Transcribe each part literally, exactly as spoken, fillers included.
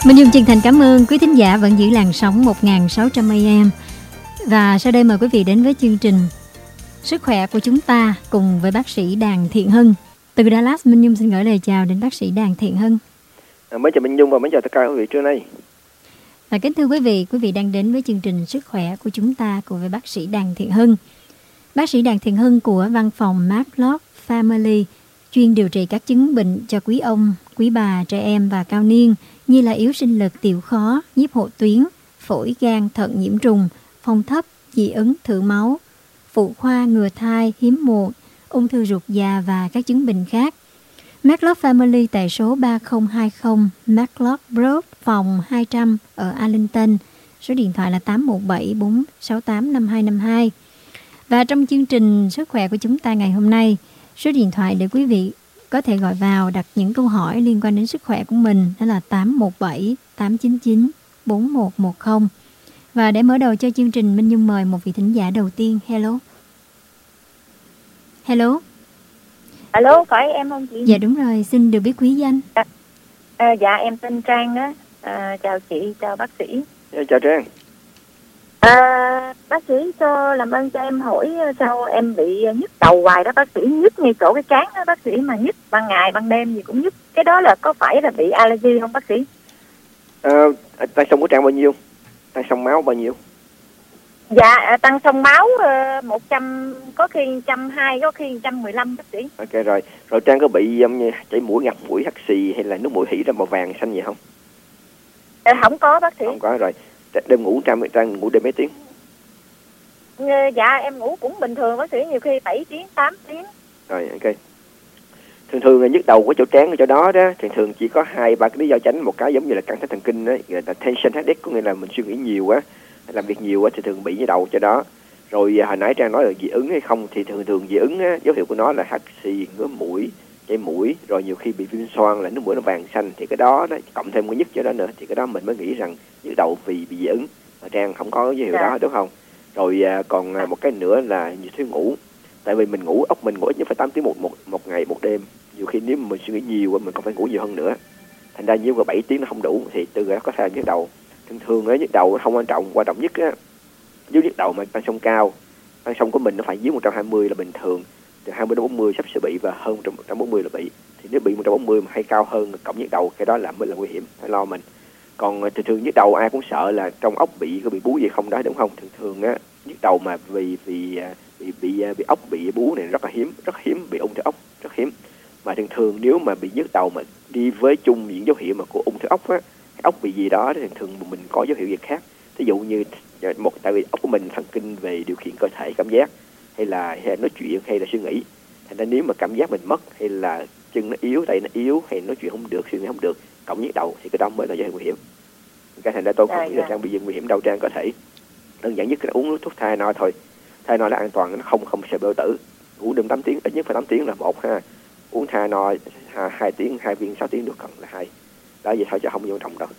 Minh Dung chân thành cảm ơn quý thính giả vẫn giữ làn sóng một nghìn sáu trăm a em. Và sau đây mời quý vị đến với chương trình Sức khỏe của chúng ta cùng với bác sĩ Đàn Thiện Hưng. Từ Dallas, Minh Dung xin gửi lời chào đến bác sĩ Đàn Thiện Hưng. À, mới chào Minh Dung và mới chào tất cả quý vị trưa nay. Và kính thưa quý vị, quý vị đang đến với chương trình Sức khỏe của chúng ta cùng với bác sĩ Đàn Thiện Hưng. Bác sĩ Đàn Thiện Hưng của văn phòng Matlock Family chuyên điều trị các chứng bệnh cho quý ông, quý bà, trẻ em và cao niên như là yếu sinh lực, tiểu khó, nhiếp hộ tuyến, phổi, gan, thận nhiễm trùng, phong thấp, dị ứng, thử máu, phụ khoa, ngừa thai, hiếm muộn, ung thư ruột già và các chứng bệnh khác. Matlock Family tại số ba không hai không Matlock Road, phòng hai trăm ở Arlington. Số điện thoại là tám một bảy bốn sáu tám năm hai năm hai. Và trong chương trình Sức khỏe của chúng ta ngày hôm nay, số điện thoại để quý vị có thể gọi vào đặt những câu hỏi liên quan đến sức khỏe của mình đó là tám một bảy tám chín chín bốn một một không. Và để mở đầu cho chương trình, Minh Nhung mời một vị thính giả đầu tiên. Hello. Hello. Alo, phải em không chị? Dạ đúng rồi, xin được biết quý danh. À, à, dạ em tên Trang đó. À, chào chị, chào bác sĩ. Dạ, chào Trang. À, bác sĩ cho làm ơn cho em hỏi sao em bị nhức đầu hoài đó bác sĩ, nhức ngay chỗ cái trán đó bác sĩ, mà nhức ban ngày ban đêm gì cũng nhức. Cái đó là có phải là bị allergy không bác sĩ? À, tăng sông của Trang bao nhiêu? Tăng sông máu bao nhiêu? Dạ tăng sông máu một trăm, có khi một trăm hai mươi, có khi một trăm mười lăm bác sĩ. Ok rồi. Rồi Trang có bị um, chảy mũi, ngạt mũi, hắt xì hay là nước mũi hỉ ra màu vàng xanh gì không? À, không có bác sĩ. Không có rồi. Đêm ngủ Trang, Trang ngủ đêm mấy tiếng? Dạ em ngủ cũng bình thường bác sĩ, nhiều khi bảy tiếng, tám tiếng. Rồi ok. Thường thường là nhức đầu của chỗ trán ở chỗ đó đó, thường thường chỉ có hai ba cái lý do chính. Một cái giống như là căng thẳng thần kinh đó, gọi là tension headache, có nghĩa là mình suy nghĩ nhiều quá, làm việc nhiều quá thì thường bị nhức đầu cho đó. Rồi hồi nãy Trang nói là dị ứng hay không, thì thường thường dị ứng á, dấu hiệu của nó là hắt xì, ngứa mũi, chảy mũi, rồi nhiều khi bị viêm xoang là nước mũi nó vàng xanh, thì cái đó, đó cộng thêm cái nhức cho đó nữa, thì cái đó mình mới nghĩ rằng nhức đầu vì bị dị ứng. Mà Trang không có dấu hiệu đó đúng không? Rồi à, còn à, một cái nữa là nhiều thiếu ngủ. Tại vì mình ngủ, ốc mình ngủ ít nhất phải tám tiếng một, một, một ngày một đêm. Nhiều khi nếu mà mình suy nghĩ nhiều mình còn phải ngủ nhiều hơn nữa. Thành ra nếu mà bảy tiếng nó không đủ thì từ đó có thể là nhức đầu. Thường thường á, nhức đầu không quan trọng, quan trọng nhất á, nếu nhức đầu mà tăng sông cao, tăng sông của mình nó phải dưới một trăm hai mươi là bình thường, từ hai mươi đến bốn mươi sắp sẽ bị, và hơn một trăm bốn mươi là bị. Thì nếu bị một trăm bốn mươi mà hay cao hơn cộng nhức đầu, cái đó là mới là nguy hiểm, phải lo mình. Còn thường thường nhức đầu ai cũng sợ là trong ốc bị có bị bú gì không đó, đúng không? Thường thường á, nhức đầu mà vì vì bị bị bị ốc bị bú này rất là hiếm, rất hiếm, bị ung thư ốc rất hiếm. Mà thường thường nếu mà bị nhức đầu mà đi với chung những dấu hiệu mà của ung thư ốc á, ốc bị gì đó thì thường thường mình có dấu hiệu gì khác. Ví dụ như một, tại vì ốc của mình thần kinh về điều khiển cơ thể, cảm giác hay là, hay là nói chuyện hay là suy nghĩ. Thành ra nếu mà cảm giác mình mất, hay là chân nó yếu, tay nó yếu, hay nói chuyện không được, suy nghĩ không được, cộng nhức đầu, thì cái đó mới là dấu hiệu nguy hiểm. Cái thành ra tôi không nghĩ là Trang bị nguy hiểm đâu. Trang có thể đơn giản nhất là uống thuốc Tylenol thôi. Tylenol là an toàn, nó không không sẽ bao tử. Uống đêm tám tiếng, ít nhất phải tám tiếng là một ha. Uống Tylenol hai tiếng, hai viên sáu tiếng được cần là hai. Đó vậy thôi chứ không quan trọng đâu.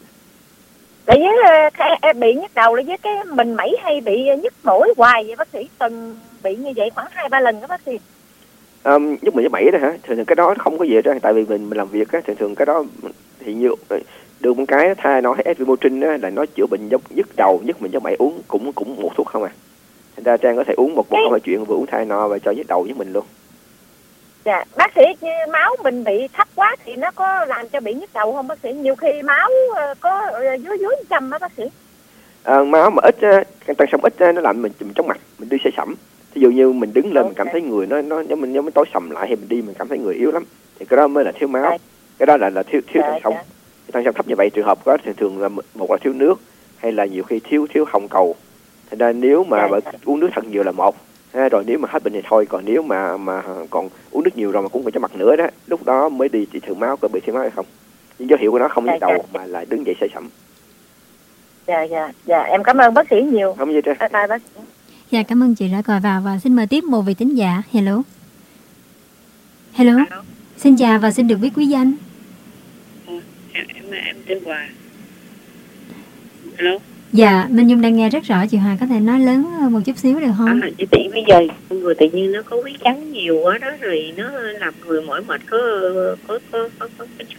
Tại với em bị nhức đầu là với cái mình mẩy hay bị nhức mũi hoài vậy bác sĩ, từng bị như vậy khoảng hai ba lần đó bác sĩ. Um, nhức mình với mẩy đó hả? Thường thường cái đó không có gì hết trơn, tại vì mình mình làm việc á, thường thường cái đó thì như được một cái Tylenol hay Esvimotrin á là nó chữa bệnh giống nhức đầu, nhức mình với mẩy uống cũng cũng một thuốc không à. Thành ra Trang có thể uống một một câu chuyện vừa uống Tylenol và cho nhức đầu với mình luôn. Dạ, bác sĩ máu mình bị thấp quá thì nó có làm cho bị nhức đầu không bác sĩ? Nhiều khi máu có dưới dưới trăm á bác sĩ. À, máu mà ít, tăng sông ít nó làm mình chóng mặt, mình đi say sẩm. Ví dụ như mình đứng lên okay. Mình cảm thấy người nó nó giống mình giống tối sầm lại, hay mình đi mình cảm thấy người yếu lắm, thì cái đó mới là thiếu máu. Đấy. Cái đó là là thiếu thiếu tăng sông. Tăng sông thấp như vậy trường hợp có thường thường là một là thiếu nước, hay là nhiều khi thiếu thiếu hồng cầu. Thành ra nếu mà bạn uống nước thật nhiều là một. Ha, rồi nếu mà hết bệnh thì thôi, còn nếu mà mà còn uống nước nhiều rồi mà cũng phải cho mặt nữa đó, lúc đó mới đi thì thử máu có bị thiếu máu hay không. Nhưng dấu hiệu của nó không nhức đầu mà là đứng dậy say sẩm. Dạ dạ dạ em cảm ơn bác sĩ nhiều. Không gì bye bye bác sĩ. Dạ cảm ơn chị đã gọi vào, và xin mời tiếp một vị thính giả. Hello. Hello. Hello. Xin chào và xin được biết quý danh. Ừ, em em tên Hòa. Hello. Dạ, Minh Nhung đang nghe rất rõ, chị Hòa có thể nói lớn một chút xíu được không? À, chị tỷ bây giờ người tự nhiên nó có huyết trắng nhiều quá đó, rồi nó làm người mỏi mệt, có có có có, có, có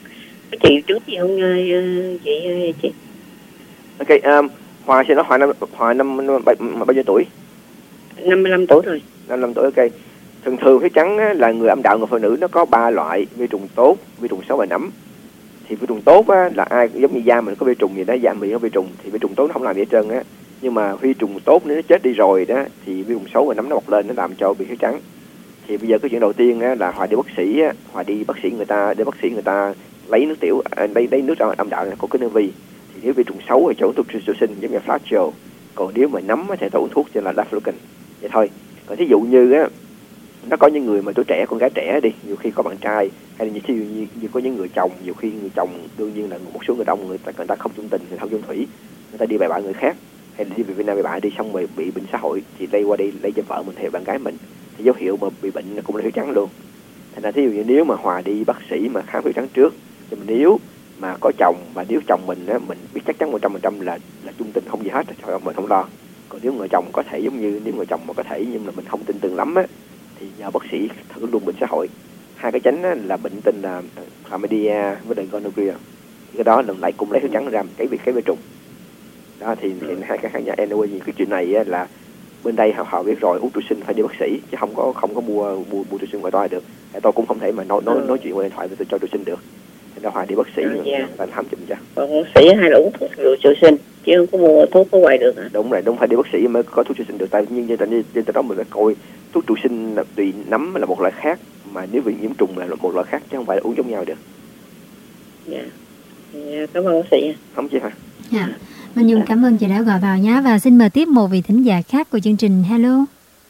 Có chị trước gì không chị chị? Ok, um, Hòa xin nói Hòa năm Hòa năm, năm bao, bao nhiêu tuổi? năm mươi lăm tuổi rồi. năm mươi lăm tuổi, ok. Thường thường huyết trắng á, là người âm đạo, người phụ nữ nó có ba loại: vi trùng tốt, vi trùng xấu và nấm. Thì vi trùng tốt á, là ai giống như da mình có vi trùng gì đó, da mình có vi trùng thì vi trùng tốt nó không làm gì hết trơn á. Nhưng mà vi trùng tốt nếu nó chết đi rồi đó thì vi trùng xấu và nấm nó mọc lên, nó làm cho bị huyết trắng. Thì bây giờ cái chuyện đầu tiên á, là Hòa đi bác sĩ á, Hòa đi bác sĩ người ta để bác sĩ người ta lấy nước tiểu, à, lấy lấy nước trong âm đạo này của cái vi. Thì nếu vi trùng xấu thì cho uống thuốc tryptosin giống như Flagyl, còn nếu mà nấm thì ta uống thuốc cho là Daflocan, vậy thôi. Còn thí dụ như á, nó có những người mà tuổi trẻ, con gái trẻ đi, nhiều khi có bạn trai, hay là như, như, như có những người chồng, nhiều khi người chồng đương nhiên là một số người đông, người ta người ta không chung tình, người ta không chung thủy, người ta đi bày bạ người khác, hay là đi về Việt Nam bày bạ đi xong rồi bị bệnh xã hội thì lây qua đây lây cho vợ mình hay bạn gái mình, thì dấu hiệu mà bị bệnh cũng là huyết trắng luôn. Thành ra thí dụ như nếu mà Hòa đi bác sĩ mà khám huyết trắng trước, nhưng mà nếu mà có chồng và nếu chồng mình á, mình biết chắc chắn một trăm phần trăm là là chung tình không gì hết, thôi mình không lo. Còn nếu người chồng có thể giống như nếu người chồng mà có thể nhưng mà mình không tin tưởng lắm á, thì nhờ bác sĩ thử luôn bệnh xã hội. Hai cái chánh á, là bệnh tình là chlamydia với lại gonorrhea. Cái đó là lại cùng lấy huyết trắng ra cái việc cái vi trùng. Đó thì, thì hai cái khác nhau. Anyway, cái chuyện này á, là bên đây họ, họ biết rồi, uống tryptosin phải đi bác sĩ chứ không có không có mua mua, mua tryptosin ngoài tôi được. Tôi cũng không thể mà nói nói, nói chuyện qua điện thoại với tôi cho tryptosin được. Thành ra Hòa đi bác sĩ là khám chùm cho. Còn bác sĩ hay là uống thuốc tryptosin chứ không có mua thuốc ở ngoài được hả? Đúng rồi, đúng, phải đi bác sĩ mới có thuốc tryptosin được. Tại nhiên như trên trên đó mình phải coi thuốc tryptosin là tùy nấm là một loại khác, mà nếu bị nhiễm trùng là một loại khác chứ không phải là uống giống nhau được. Dạ. Dạ, cảm ơn bác sĩ. Không chứ hả? Dạ. Minh Nhung cảm ơn chị đã gọi vào nhé, và xin mời tiếp một vị thính giả khác của chương trình. Hello.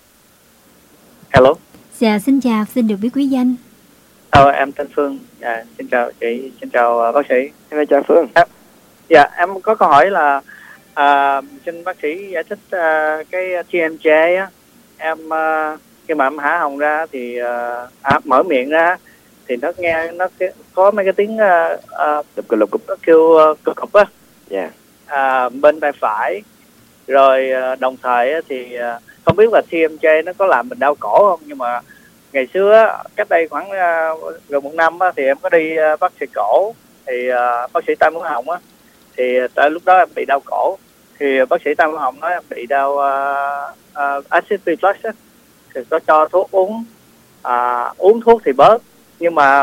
Hello. Dạ, xin chào, xin được biết quý danh. Ờ, em tên Phương. Dạ, xin chào chị, xin chào uh, bác sĩ. Em chào Phương. À, dạ, em có câu hỏi là uh, xin bác sĩ giải thích uh, cái tê em gi á. Em uh, khi mà em há hồng ra thì uh, à, mở miệng ra thì nó nghe nó có mấy cái tiếng uh, uh, lục cục lục cục nó kêu uh, cục cục á. Dạ. À, bên tay phải rồi uh, đồng thời uh, thì uh, không biết là tê em gi nó có làm mình đau cổ không, nhưng mà ngày xưa cách đây khoảng uh, gần một năm á, thì em có đi uh, bác sĩ cổ thì uh, bác sĩ tai mũi họng á, thì tại lúc đó em bị đau cổ thì bác sĩ tai mũi họng nói em bị đau uh, uh, acid reflux á, thì có cho thuốc uống, uh, uống thuốc thì bớt, nhưng mà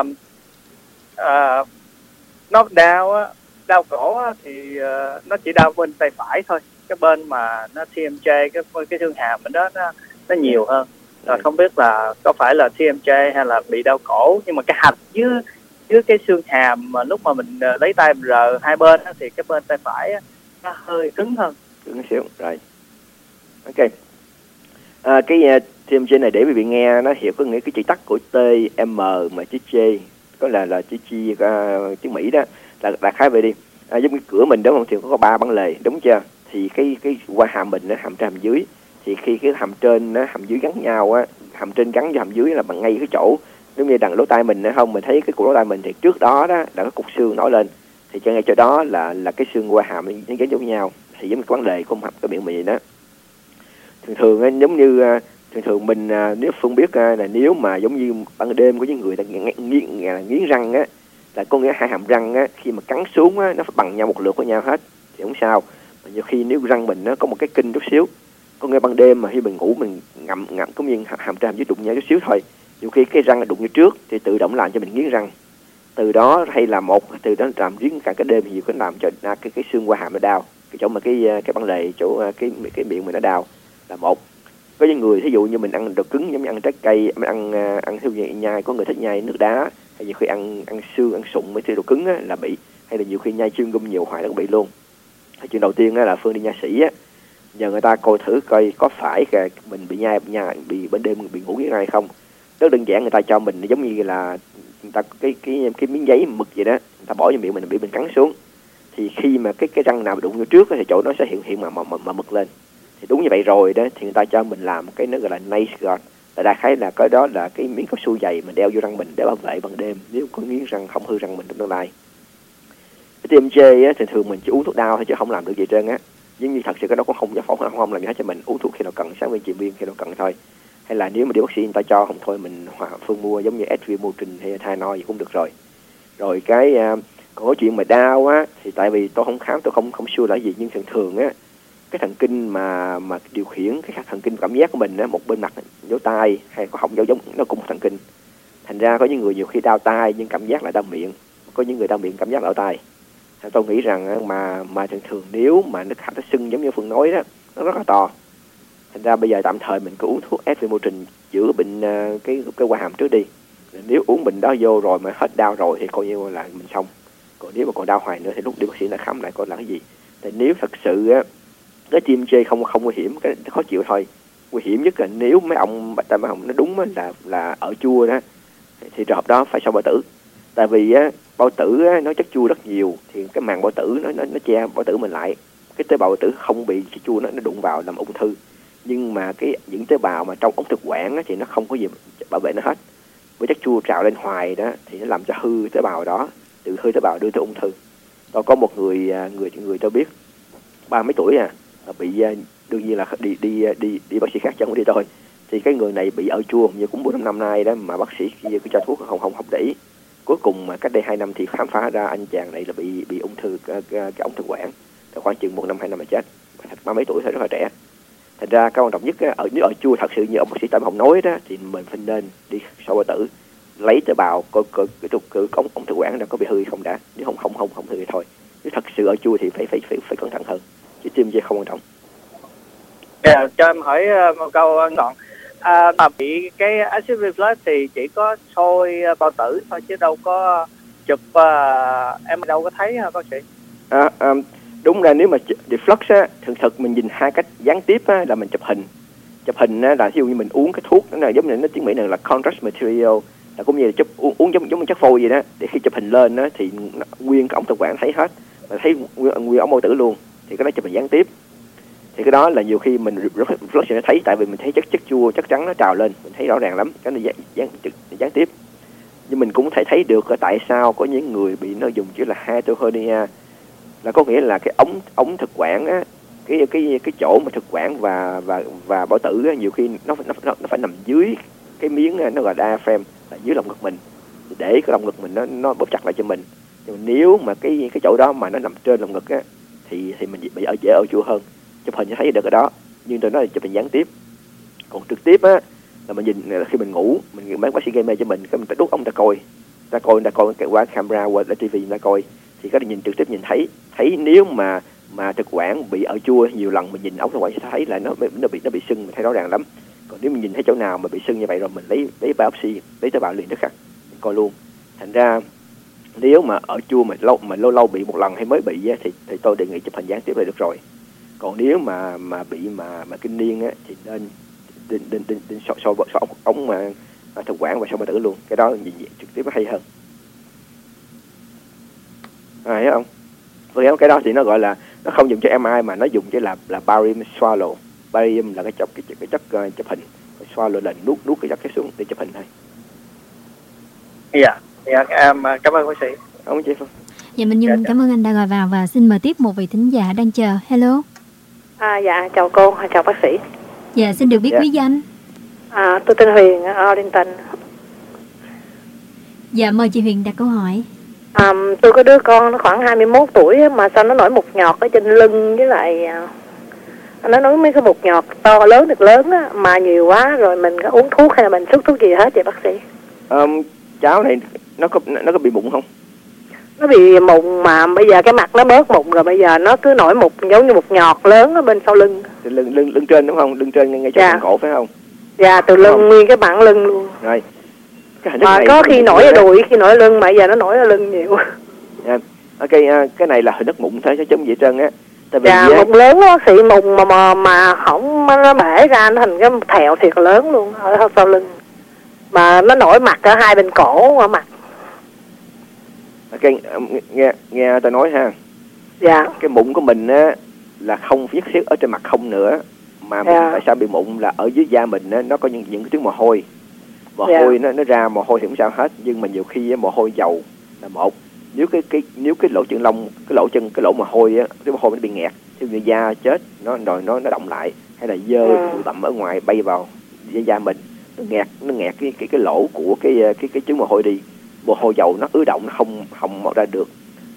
uh, nó đau á, đau cổ á, thì uh, nó chỉ đau bên tay phải thôi, cái bên mà nó tê em gi cái cái xương hàm bên đó nó nó nhiều hơn. Rồi không biết là có phải là tê em gi hay là bị đau cổ, nhưng mà cái hạch dưới dưới cái xương hàm mà lúc mà mình lấy tay mình rờ hai bên á, thì cái bên tay phải á, nó hơi cứng hơn. Cứng xíu rồi. Ok. À, cái uh, tê em gi này để quý vị nghe nó hiểu, có nghĩa cái chữ tắt của T M mà chữ J có là là chữ chi uh, chữ Mỹ đó, là đại khái vậy đi. À, giống như cửa mình đúng không, thì có ba bản lề đúng chưa, thì cái cái qua hàm mình nó hàm trên hàm dưới, thì khi cái hàm trên nó hàm dưới gắn nhau á, hàm trên gắn với hàm dưới là bằng ngay cái chỗ giống như đằng lỗ tai mình nữa không, mình thấy cái cổ lỗ tai mình thì trước đó đó là có cục xương nổi lên, thì cho ngay chỗ đó là là cái xương qua hàm nó gắn với nhau, thì giống như cái vấn đề của hàm cái miệng mình vậy đó. Thường thường á, giống như thường thường mình nếu Phương biết là nếu mà giống như ban đêm có những người ta nghiến nghiến răng á, là có nghĩa hai hàm răng á, khi mà cắn xuống á, nó phải bằng nhau một lượt với nhau hết thì không sao. Mà nhiều khi nếu răng mình nó có một cái kinh chút xíu, có nghĩa ban đêm mà khi mình ngủ mình ngậm ngậm có miếng hàm trên hàm dưới đụng nhau chút xíu thôi, nhiều khi cái răng đụng như trước thì tự động làm cho mình nghiến răng. Từ đó hay là một từ đó làm riết cả cái đêm thì có làm cho cái cái xương qua hàm nó đau, cái chỗ mà cái cái bản lề chỗ cái cái miệng mình nó đau là một. Có những người thí dụ như mình ăn đồ cứng giống như ăn trái cây, mình ăn ăn theo nhai, nhai có người thích nhai nước đá, hay nhiều khi ăn ăn xương ăn sụn mấy thứ đồ cứng á, là bị, hay là nhiều khi nhai xương gum nhiều hoài nó cũng bị luôn. Thì chuyện đầu tiên á, là Phương đi nha sĩ á, nhờ người ta coi thử coi có phải mình bị nhai nhai bị bên đêm bị ngủ với ai không. Rất đơn giản, người ta cho mình giống như là người ta cái cái cái miếng giấy mực vậy đó, người ta bỏ vào miệng mình bị mình cắn xuống, thì khi mà cái cái răng nào đụng vô trước thì chỗ nó sẽ hiện hiện mà mà, mà, mà mực lên. Thì đúng như vậy rồi đó, thì người ta cho mình làm cái nó gọi là nail guard, là đại khái là cái đó là cái miếng cao su dày mình đeo vô răng mình để bảo vệ ban đêm nếu có miếng răng không hư răng mình trong tương lai. Cái tê em gi á, thì thường mình chỉ uống thuốc đau thôi chứ không làm được gì trơn á, giống như thật sự cái đó cũng không không không, không làm gì hết cho mình, uống thuốc khi nào cần, sáng viên chiều viên khi nào cần thôi. Hay là nếu mà đi bác sĩ người ta cho không thôi mình hòa Phương mua giống như Adriamotrin hay Tylenol gì cũng được rồi. Rồi cái uh, Còn cái chuyện mà đau á thì tại vì tôi không khám, tôi không không sure là gì, nhưng thường thường á cái thần kinh mà mà điều khiển cái thần kinh cảm giác của mình á, một bên mặt dấu tai hay có họng dấu giống nó cũng thần kinh. Thành ra có những người nhiều khi đau tai nhưng cảm giác lại đau miệng, có những người đau miệng cảm giác đau tai. Tôi nghĩ rằng mà mà thường thường nếu mà nó nó sưng giống như Phương nói đó, nó rất là to. Thành ra bây giờ tạm thời mình cứ uống thuốc epinephrine chữa bệnh uh, cái cái qua hàm trước đi. Nếu uống bệnh đó vô rồi mà hết đau rồi thì coi như là mình xong. Còn nếu mà còn đau hoài nữa thì lúc đi bác sĩ lại khám lại coi là cái gì. Tại nếu thật sự á cái tê em gi không không nguy hiểm, cái khó chịu thôi. Nguy hiểm nhất là nếu mấy ông bạch tam mấy ông nó đúng là là ở chua đó thì trường hợp đó phải sau bao tử. Tại vì á bao tử á, nó chất chua rất nhiều thì cái màng bao tử nó nó nó che bao tử mình lại, cái tế bào bao tử không bị chất chua nó nó đụng vào làm ung thư. Nhưng mà cái những tế bào mà trong ống thực quản á, thì nó không có gì bảo vệ nó hết. Với chất chua trào lên hoài đó thì nó làm cho hư tế bào đó, từ hư tế bào đưa tới ung thư. Tôi có một người người người tôi biết ba mấy tuổi à, bị đương nhiên là đi đi đi đi bác sĩ khác chứ không đi tôi. Thì cái người này bị ở chua như cũng bốn năm năm nay đó, mà bác sĩ kia cứ cho thuốc không không không để ý. Cuối cùng mà cách đây hai năm thì khám phá ra anh chàng này là bị bị ung thư cái, cái, cái ống thực quản, khoảng chừng một năm hai năm mà chết, ba mấy tuổi thôi, rất là trẻ. Thành ra cái quan trọng nhất á, ở nếu ở chua thật sự như ông bác sĩ Tâm Hồng nói đó thì mình phải nên đi soi bao tử, lấy tế bào coi coi cái trục cái ống ống thực quản nó có bị hư hay không đã. Nếu không không không không hư thì thôi. Nếu thật sự ở chua thì phải phải phải phải cẩn thận hơn. Chứ tiêm dây không quan trọng. Yeah, cho em hỏi một câu gọn. À, mà bị cái acid reflux thì chỉ có soi bao tử thôi chứ đâu có chụp, uh, em đâu có thấy hả bác sĩ? À, à, đúng là nếu mà reflux á, thường thực mình nhìn hai cách gián tiếp á, là mình chụp hình. Chụp hình á, là ví dụ như mình uống cái thuốc nó là giống như nó tiếng Mỹ này là contrast material, là cũng như là chụp uống, uống giống giống như chất phôi vậy đó. Để khi chụp hình lên á, thì nguyên cái ống thực quản thấy hết, và thấy nguyên, nguyên ống bao tử luôn. Thì cái đó chụp hình gián tiếp. Thì cái đó là nhiều khi mình reflux sẽ thấy, tại vì mình thấy chất chất chua chất trắng nó trào lên, mình thấy rõ ràng lắm, cái này gián, gián, gián tiếp. Nhưng mình cũng thể thấy được tại sao có những người bị nó dùng chữ là heterohernia, là có nghĩa là cái ống ống thực quản á, cái cái cái chỗ mà thực quản và và và bao tử á, nhiều khi nó nó nó phải nằm dưới cái miếng nó gọi là diaphragm, là dưới lồng ngực mình, để cái lồng ngực mình nó nó bóp chặt lại cho mình. Nhưng mà nếu mà cái cái chỗ đó mà nó nằm trên lồng ngực á thì thì mình bị ở dễ ở chua hơn. Chụp hình cho thấy được cái đó, nhưng tôi nói là chụp hình gián tiếp. Còn trực tiếp á là mình nhìn là khi mình ngủ, mình mấy bác sĩ gây mê cho mình, cái mình đút ông ta coi, ta coi ta coi qua camera qua tivi ta coi, thì có thể nhìn trực tiếp nhìn thấy thấy nếu mà mà thực quản bị ở chua nhiều lần, mình nhìn ống thực quản sẽ thấy là nó nó bị nó bị sưng, mình thấy rõ ràng lắm. Còn nếu mình nhìn thấy chỗ nào mà bị sưng như vậy rồi, mình lấy lấy biopsy, lấy tế bào liền tức khắc mình coi luôn. Thành ra nếu mà ở chua mà lâu mà lâu lâu bị một lần hay mới bị á, thì thì tôi đề nghị chụp hình gián tiếp là được rồi. Còn nếu mà mà bị mà mà kinh niên á thì nên định định định định so so so ống, ống mà thực quản và so bao tử luôn. Cái đó nhìn trực tiếp nó hay hơn. À, thấy không? Với cái đó thì nó gọi là nó không dùng cho em rờ i mà nó dùng cho là là barium swallow. Barium là cái chất cái, cái chất uh, chụp hình, swallow là nuốt nuốt cái chất cái xuống để chụp hình thôi. Dạ, dạ em cảm ơn bác sĩ. Không chị Phương. Dạ mình Nhung cảm ơn anh đã gọi vào và xin mời tiếp một vị thính giả đang chờ. Hello. À, dạ chào cô, chào bác sĩ. Dạ xin được biết dạ. bí danh. À, tôi tên Huyền ở Arlington. Dạ mời chị Huyền đặt câu hỏi. À, tôi có đứa con nó khoảng hai mươi mốt tuổi mà sao nó nổi mụn nhọt ở trên lưng, với lại nó nói mấy cái mụn nhọt to lớn được lớn á, mà nhiều quá rồi mình có uống thuốc hay là mình xuất thuốc gì hết vậy bác sĩ? Um, cháu này nó có nó có bị mụn không? Nó bị mụn mà bây giờ cái mặt nó bớt mụn rồi, bây giờ nó cứ nổi mụn giống như mụn nhọt lớn ở bên sau lưng. Từ lưng lưng lưng trên đúng không? Lưng trên ngay chỗ dạ. cổ phải không? Dạ, từ lưng không? Nguyên cái bảng lưng luôn. Rồi. Cái mà có khi nổi ở đùi, khi nổi ở lưng, mà giờ nó nổi ở lưng nhiều. Yeah. Ok, cái này là hình đất mụn thôi chứ chống gì hết trơn á. Tại vì dạ, mụn lớn đó, xị mụn mà mà mà không nó bể ra nó thành cái thẹo thiệt lớn luôn ở sau lưng. Mà nó nổi mặt ở hai bên cổ ở mặt. Ok, nghe nghe tôi nói ha. Dạ. Cái mụn của mình á là không nhất thiết ở trên mặt không nữa, mà mình dạ. tại sao bị mụn là ở dưới da mình á, nó có những những cái tuyến mồ hôi. Mồ dạ. hôi nó nó ra mồ hôi thì không sao hết, nhưng mà nhiều khi á, mồ hôi dầu là một. Nếu cái cái nếu cái lỗ chân lông, cái lỗ chân cái lỗ mồ hôi á, cái mồ hôi nó bị nghẹt, thì người da chết nó rồi nó nó động lại, hay là dơ bụi ừ. bặm ở ngoài bay vào da da mình, nó nghẹt nó nghẹt cái cái cái lỗ của cái cái cái trứng mồ hôi đi. Mồ hôi dầu nó ứ động, nó không không mọc ra được.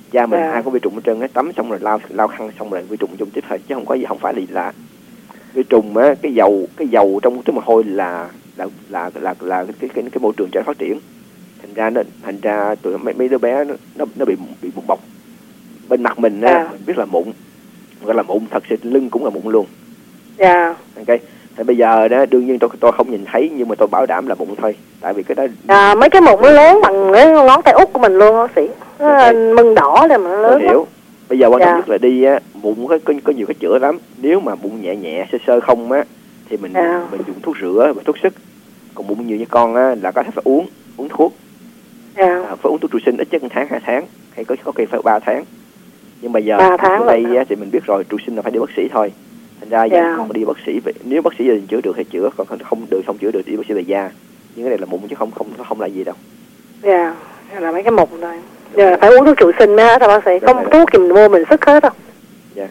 Da mình À. ai có vi trùng hết trơn á, tắm xong rồi lau lau khăn xong rồi vi trùng chung tiếp thôi, chứ không có gì, không phải là gì lạ. Vi trùng á, cái dầu cái dầu trong cái mồ hôi là là là là là cái cái cái môi trường cho nó phát triển. Thành ra nó thành ra tụi mấy, mấy đứa bé nó nó, nó bị bị mụn bọc bên mặt mình á, À. mình biết là mụn, gọi là mụn thật sự, lưng cũng là mụn luôn. Dạ. Ok. Thì bây giờ đó đương nhiên tôi tôi không nhìn thấy, nhưng mà tôi bảo đảm là mụn thôi, tại vì cái đó À, mấy cái mụn nó lớn bằng cái ngón tay út của mình luôn bác sĩ. Nó Ok. mừng đỏ lên mà nó tôi lớn lắm. hiểu. Bây giờ quan trọng Dạ. nhất là đi á, mụn có, có có nhiều cái chữa lắm. Nếu mà mụn nhẹ nhẹ sơ sơ không á thì mình Dạ. mình dùng thuốc rửa và thuốc sức. Còn mụn nhiều như con á là có thể phải uống uống thuốc. Dạ. À, phải uống thuốc trụ sinh ít nhất một tháng, hai tháng, hay có có khi phải ba tháng. Nhưng bây giờ Ba tháng ở đây lận. á, thì mình biết rồi, trụ sinh là phải đi bác sĩ thôi. Thành ra giờ Dạ. còn đi bác sĩ về, nếu bác sĩ gia đình chữa được thì chữa, còn không được không chữa được thì đi bác sĩ về da. Nhưng cái này là mụn chứ không không không là gì đâu. Dạ. Là mấy cái mụn thôi. Giờ phải uống thuốc trụ sinh mới hết hả bác sĩ? Đúng Không rồi. thuốc thì mình mua mình sức hết đâu. Dạ.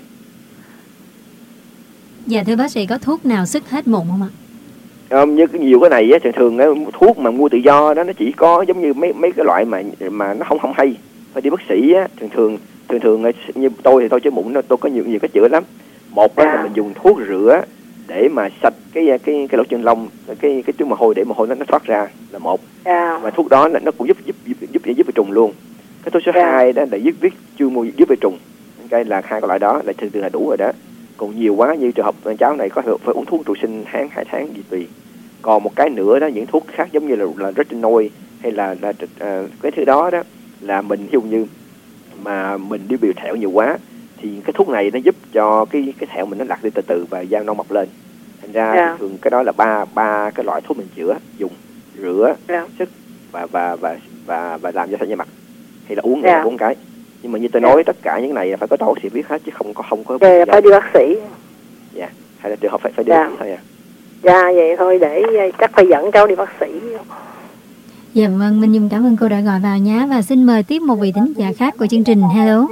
Dạ thưa bác sĩ, có thuốc nào sức hết mụn không ạ? Um, như cái nhiều cái này á, thường thường á, thuốc mà mua tự do đó nó chỉ có giống như mấy mấy cái loại mà mà nó không không hay, phải đi bác sĩ á. Thường thường thường thường như tôi thì tôi chữa mụn nó tôi có nhiều nhiều cái chữa lắm. Một á, là mình dùng thuốc rửa để mà sạch cái cái cái lỗ chân lông, cái cái túi mồ hôi để mồ hôi nó nó thoát ra là một. Dạ. Và thuốc đó là nó cũng giúp giúp giúp giúp giúp vi trùng luôn. Cái thuốc số Dạ. hai đó là giúp viết chuyên môn giúp vi trùng. Cái là hai cái loại đó là thường thường là đủ rồi đó. Còn nhiều quá như trường hợp cháu này có thể phải uống thuốc trụ sinh tháng hai tháng gì tùy. Còn một cái nữa đó, những thuốc khác giống như là là retinol hay là, là uh, cái thứ đó đó là mình ví dụ như mà mình đi biểu thẹo nhiều quá thì cái thuốc này nó giúp cho cái cái thẹo mình nó lạc đi từ từ và da non mọc lên. Thành ra Yeah. thường cái đó là ba ba cái loại thuốc mình chữa, dùng rửa, Yeah. sức và và và và và làm cho da mặt hay là uống Yeah. bốn cái. Nhưng mà như tôi Yeah. nói tất cả những này là phải có bác sĩ biết hết chứ không có không có. Dạ, phải đi bác sĩ. Dạ. Hay là trường hợp phải phải đi Yeah. bác sĩ thôi à. Dạ vậy thôi, để chắc phải dẫn cháu đi bác sĩ. Dạ vâng, Minh Nhung cảm ơn cô đã gọi vào nhé. Và xin mời tiếp một vị thính giả khác của chương trình. Hello.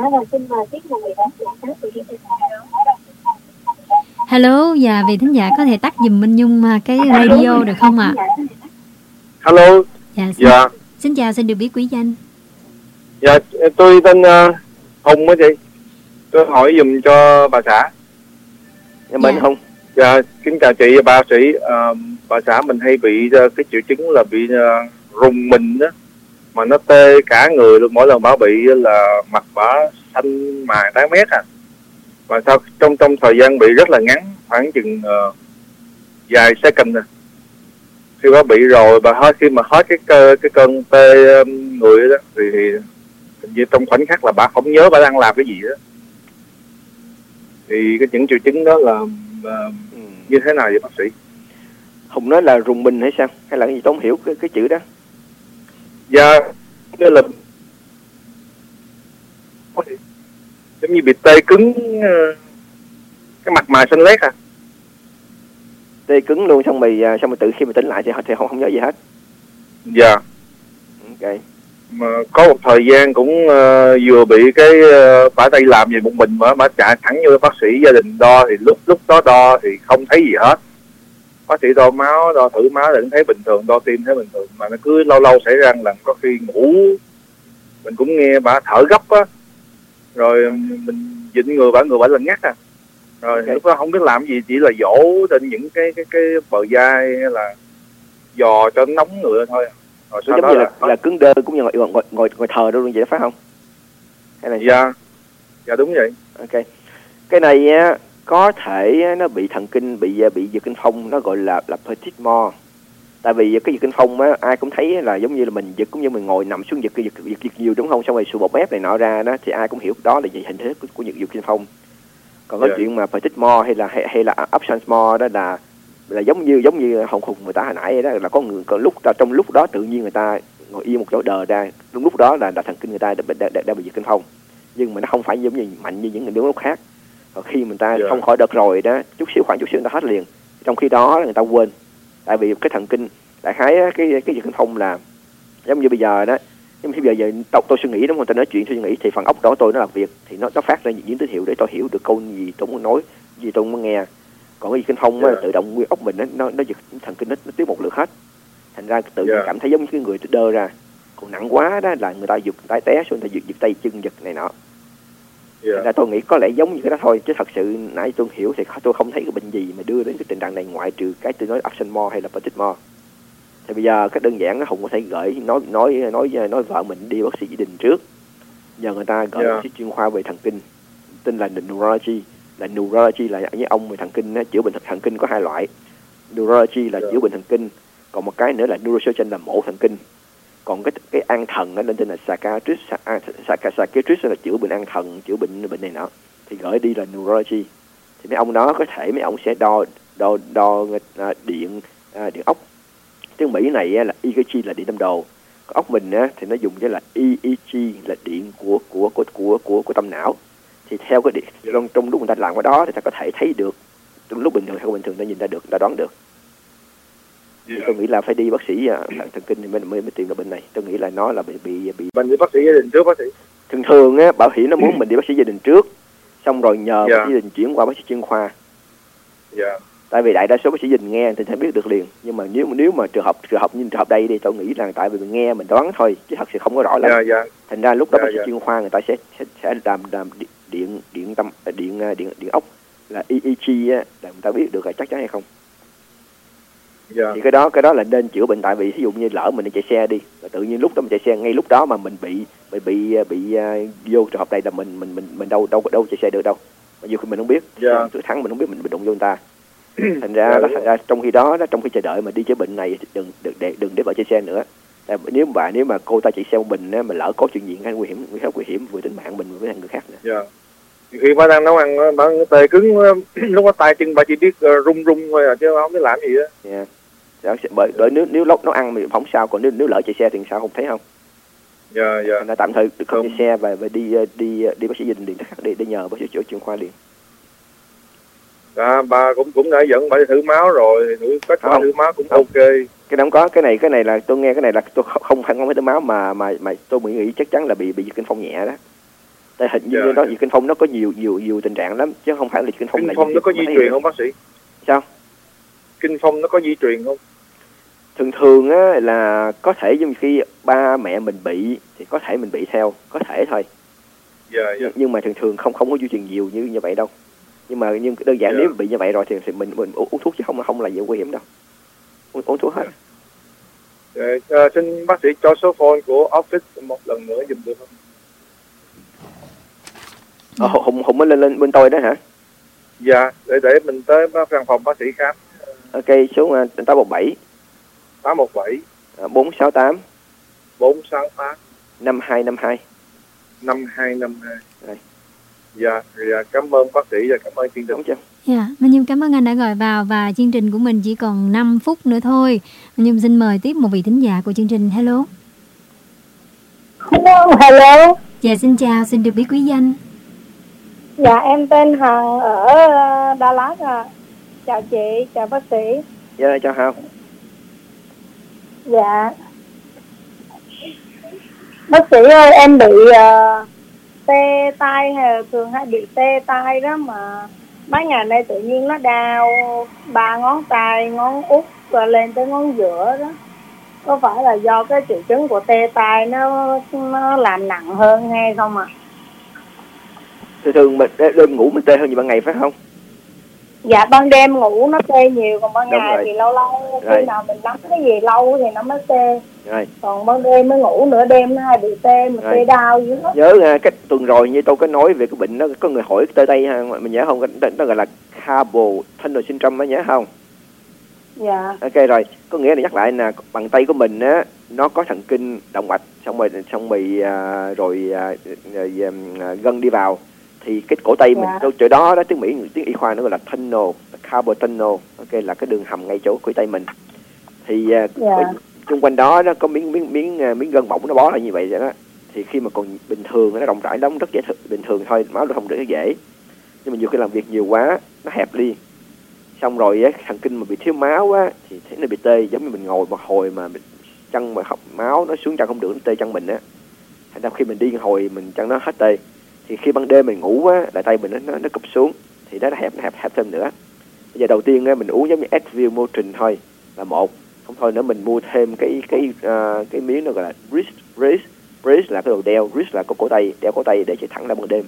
Hello, dạ vị thính giả có thể tắt giùm Minh Nhung cái radio được không ạ? Hello. Dạ, xin, Dạ. xin chào, xin được biết quý danh. Dạ, tôi tên uh, Hùng á chị. Tôi hỏi dùm cho bà xã. Dạ mình Dạ. không. Dạ, kính chào chị và bác sĩ. Uh, bà xã mình hay bị uh, cái triệu chứng là bị uh, rùng mình đó, mà nó tê cả người luôn. Mỗi lần bà bị là mặt bà xanh mài tái mét à. Và sau trong trong thời gian bị rất là ngắn, khoảng chừng uh, vài second à. Khi bà bị rồi, bà hết khi mà hết cái cơ, cái cơn tê um, người đó thì, thì hình như trong khoảnh khắc là bà không nhớ bà đang làm cái gì đó. Thì cái những triệu chứng đó là uh, Ừ. như thế nào vậy bác sĩ? Hùng nói là rùng mình hay sao? Hay là cái gì tôi không hiểu cái cái chữ đó. Dạ, như là giống như bị tê cứng uh, cái mặt mày xanh lét à. Tê cứng luôn, xong rồi xong rồi tự khi mà tỉnh lại thì thì không không nhớ gì hết. Dạ. Ok. Mà có một thời gian cũng uh, vừa bị cái uh, bả tay làm gì một mình mà bả chạy thẳng vô bác sĩ gia đình đo, thì lúc lúc đó đo thì không thấy gì hết. Bác sĩ đo máu, đo thử máu thì cũng thấy bình thường, đo tim thấy bình thường, mà nó cứ lâu lâu xảy ra lần có khi ngủ mình cũng nghe bả thở gấp á, rồi mình dịnh người bả người bả lên ngắt à. Rồi Okay. lúc đó không biết làm gì, chỉ là dỗ trên những cái cái cái bờ vai hay là dò cho nóng người thôi. Rồi sau Giống đó như là, là, là cứng đơ, cũng như ngồi ngồi ngồi, ngồi thờ đâu luôn vậy đó phải không? Hay là dạ, dạ đúng vậy. ok. Cái này á có thể nó bị thần kinh, bị bị giật kinh phong, nó gọi là là petit mort. Tại vì cái giật kinh phong á ai cũng thấy là giống như là mình giật, cũng như mình ngồi nằm xuống giật giật giật, giật nhiều đúng không? Xong rồi sụt bọt mép này nọ ra đó thì ai cũng hiểu đó là hình thức của, của giật giật kinh phong. Còn cái Yeah. chuyện mà petit mort hay là hay, hay là absence mort đó là là giống như giống như hồng hùng người ta hồi nãy vậy đó, là có người có lúc trong lúc đó tự nhiên người ta ngồi yên một chỗ đờ ra, đúng lúc đó là, là thần kinh người ta đã, đã, đã, đã bị giật kinh phong, nhưng mà nó không phải giống như mạnh như những người lúc khác. Và khi người ta Yeah. không khỏi đợt rồi đó, chút xíu khoảng chút xíu người ta hết liền, trong khi đó người ta quên, tại vì cái thần kinh đại khái cái cái giật kinh phong là giống như bây giờ đó. Nhưng mà bây giờ tôi, tôi suy nghĩ đúng không, tôi nói chuyện tôi suy nghĩ thì phần óc đó tôi nó làm việc thì nó nó phát ra những tín hiệu để tôi hiểu được câu gì tôi muốn nói, gì tôi muốn nghe. Còn cái gì kinh phong Yeah. tự động nguyên óc mình nó nó, nó giật thần kinh nó, nó tiết một lượt hết, thành ra tự nhiên Yeah. cảm thấy giống như cái người đơ ra. Còn nặng quá đó là người ta giật tay té xuống, người ta giật giật tay chân giật này nọ, Yeah. Là tôi nghĩ có lẽ giống như cái đó thôi, chứ thật sự nãy tôi hiểu thì tôi không thấy cái bệnh gì mà đưa đến cái tình trạng này ngoại trừ cái tôi nói absent more hay là petit more. Thì bây giờ cách đơn giản Hùng có thể gửi nói nói nói nói vợ mình đi bác sĩ gia đình trước, nhờ người ta gửi Yeah. bác sĩ chuyên khoa về thần kinh tên là neurology. Là neurology là với ông về thần kinh á, chữa bệnh thần kinh có hai loại. Neurology là Yeah. chữa bệnh thần kinh, còn một cái nữa là neurosurgeon là mổ thần kinh. Còn cái cái an thần nó lên tên là psychiatrist, psychiatrist là chữa bệnh an thần, chữa bệnh bệnh này nọ, thì gửi đi là neurology. Thì mấy ông đó có thể mấy ông sẽ đo đo đo uh, điện uh, điện ốc. Tiếng Mỹ này uh, là e kê giê là điện tâm đồ, còn ốc mình uh, thì nó dùng cái là e e giê là điện của của của của của, của tâm não. Thì theo cái điện trong, trong lúc người ta làm cái đó thì ta có thể thấy được, trong lúc bình thường theo bình thường ta nhìn ra được, ta đoán được. Yeah. Tôi nghĩ là phải đi bác sĩ uh, thần kinh thì mới mới, mới tìm được bệnh này. Tôi nghĩ là nó là bị bị bị Mình đi bác sĩ gia đình trước bác sĩ. thường thường á, bảo hiểm nó muốn mình đi bác sĩ gia đình trước, xong rồi nhờ Yeah. bác sĩ gia đình chuyển qua bác sĩ chuyên khoa. Dạ. Tại vì đại đa số bác sĩ gia đình nghe thì sẽ biết được liền, nhưng mà nếu nếu mà trường hợp trường hợp như trường hợp đây thì tôi nghĩ là tại vì mình nghe mình đoán thôi chứ thật sự không có rõ lắm. Dạ dạ. Thành ra lúc đó Dạ, bác sĩ dạ. chuyên khoa người ta sẽ sẽ, sẽ làm làm điện điện điện tâm điện điện điện ốc là e e giê á, là người ta biết được là chắc chắn hay không. Dạ. Thì cái đó cái đó là nên chữa bệnh. Tại vì ví dụ như lỡ mình đi chạy xe đi, rồi tự nhiên lúc đó mình chạy xe ngay lúc đó mà mình bị bị bị bị uh, vô trường hợp này là mình mình mình mình đâu đâu đâu chạy xe được đâu. Mà nhiều khi mình không biết, Dạ. thứ thắng mình không biết mình bị đụng vô người ta. Thành ra, Dạ, đó, đúng thành ra trong khi đó, đó trong khi chờ đợi mà đi chữa bệnh này thì đừng đừng để đừng để vợ chạy xe nữa. Tại nếu mà nếu mà cô ta chạy xe một mình á, mà lỡ có chuyện gì hay nguy hiểm nguy hiểm nguy hiểm vừa tính mạng mình với người khác nữa. Dạ. Khi bà đang nấu ăn bà tê cứng lúc đó tay chân bà chỉ biết uh, rung rung thôi à, chứ không biết làm gì á. Yeah. Đó, bởi bởi nếu nếu lúc nấu ăn thì không sao, còn nếu nếu lỡ chạy xe thì sao không thấy không? Dạ dạ. Thành ra tạm thời không Không. chạy xe và và đi đi đi bác sĩ gia đình liền, để để nhờ bác sĩ chữa chuyên khoa liền. Dạ, bà cũng cũng đã dẫn bà đi thử máu rồi, thử kết quả Không. thử máu cũng Không. ok. Cái đó không có, cái này cái này là tôi nghe cái này là tôi không không phải không phải máu mà mà mà tôi nghĩ nghĩ chắc chắn là bị bị dịch kinh phong nhẹ đó. Tại hình như Dạ. đó dịch kinh phong nó có nhiều nhiều nhiều tình trạng lắm chứ không phải là dịch kinh phong Kinh là phong nó có di truyền không bác sĩ? Sao? Kinh phong nó có di truyền không? Thường thường á là có thể giống như khi ba mẹ mình bị thì có thể mình bị theo, có thể thôi. Dạ dạ. Nhưng, nhưng mà thường thường không không có di truyền nhiều như như vậy đâu. Nhưng mà nhưng đơn giản Dạ. nếu bị như vậy rồi thì, thì mình mình uống thuốc chứ không không là gì nguy hiểm đâu. Uống, uống thuốc hết. Dạ, à, xin bác sĩ cho số phone của office một lần nữa giùm được không? Ờ, Hùng Hùng mới lên lên bên tôi đó hả? Dạ, để để mình tới văn phòng bác sĩ khám. Ok, số uh, tám một bảy tám một bảy bốn sáu tám bốn sáu tám năm hai năm hai. năm hai năm hai. Rồi. Dạ, dạ, cảm ơn bác sĩ và cảm ơn chương trình. Đúng chưa? Dạ, Minh Nhung cảm ơn anh đã gọi vào và chương trình của mình chỉ còn năm phút nữa thôi. Minh Nhung xin mời tiếp một vị thính giả của chương trình. Hello. Hello. Dạ xin chào, xin được biết quý danh. Dạ em tên Hằng ở Đà Lạt à. Chào chị, chào bác sĩ. Dạ, chào Hào. Dạ. Bác sĩ ơi, em bị uh, tê tay hay là thường hay bị tê tay đó mà mấy ngày nay tự nhiên nó đau ba ngón tay, ngón út và lên tới ngón giữa đó. Có phải là do cái triệu chứng của tê tay nó nó làm nặng hơn hay không ạ? À? Thường thường mình đêm ngủ mình tê hơn như ban ngày phải không? Dạ ban đêm ngủ nó tê nhiều, còn ban Đúng ngày rồi. thì lâu lâu Rồi. khi nào mình nắm cái gì lâu thì nó mới tê. Rồi. Còn ban đêm mới ngủ nửa đêm nó hay bị tê mà Rồi. tê đau dữ lắm. Nhớ uh, cách tuần rồi như tôi có nói về cái bệnh đó, có người hỏi tê tay ha, mình nhớ không? Nó, nó gọi là carpal tunnel syndrome á, nhớ không? Dạ. Ok rồi, có nghĩa là nhắc lại là bàn tay của mình á nó có thần kinh động mạch, xong rồi xong rồi uh, rồi, uh, rồi uh, gân đi vào thì cái cổ tay Dạ. mình chỗ, chỗ đó đó tiếng Mỹ tiếng y khoa nó gọi là tunnel, carpal tunnel, ok là cái đường hầm ngay chỗ cổ tay mình. Thì uh, Dạ. ở chung quanh đó nó có miếng miếng miếng uh, miếng gân mỏng nó bó lại như vậy vậy đó. Thì khi mà còn bình thường nó rộng rãi lắm, rất dễ thực, bình thường thôi, máu lưu thông rất dễ. Nhưng mà nhiều khi làm việc nhiều quá nó hẹp đi, xong rồi á, thần kinh mà bị thiếu máu á thì thấy nó bị tê, giống như mình ngồi một hồi mà mình, chân mà học máu nó xuống chân không được, nó tê chân mình á. Thành ra khi mình đi hồi mình chân nó hết tê, thì khi ban đêm mình ngủ á là tay mình nó nó, nó cụp xuống thì nó hẹp nó hẹp hẹp thêm nữa. Bây giờ đầu tiên á mình uống giống như Advil Motrin thôi là một, không thôi nữa mình mua thêm cái cái uh, cái miếng nó gọi là wrist wrist wrist là cái đồ đeo, wrist là có cổ tay, đeo cổ tay để chạy thẳng ra ban đêm.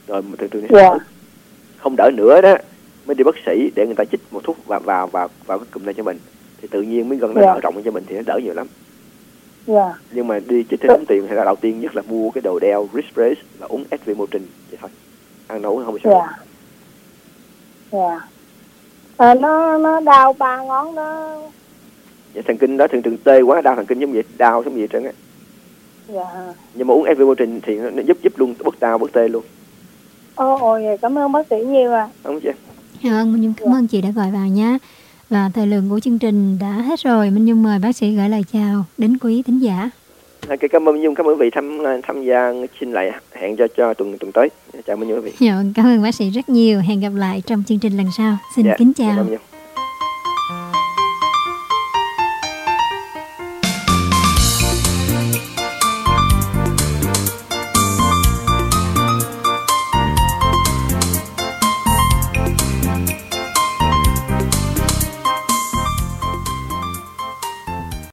rồi thường thường sẽ Dạ. đỡ. Không đỡ nữa đó mới đi bác sĩ để người ta chích một thuốc vào vào vào vào cái cụm này cho mình, thì tự nhiên miếng gân nó Dạ. nở rộng cho mình thì nó đỡ nhiều lắm. Dạ. Nhưng mà đi chích thêm tốn tiền thì là đầu tiên nhất là mua cái đồ đeo wrist brace và uống Advimotin vậy thôi, ăn nấu không sao. Dạ. Dạ. À, nó nó đau ba ngón đó. Dạ, thần kinh đó thường thường tê quá, đau thần kinh giống vậy, đau giống vậy trơn á. Dạ. Nhưng mà uống Advimotin thì nó, nó giúp giúp luôn bớt đau bớt tê luôn. Ồ, ôi, cảm ơn bác sĩ nhiều à. Không chứ. Dạ vâng, Minh Nhung cảm ơn chị đã gọi vào nhé. Và thời lượng của chương trình đã hết rồi. Minh Nhung mời bác sĩ gửi lời chào đến quý thính giả. Ok, cảm ơn Minh Nhung, cảm ơn quý vị tham tham gia, xin lại hẹn cho cho tuần tuần tới. Chào Minh Nhung quý vị. Dạ, vâng, cảm ơn bác sĩ rất nhiều. Hẹn gặp lại trong chương trình lần sau. Xin Dạ, kính cảm ơn chào. Minh Nhung.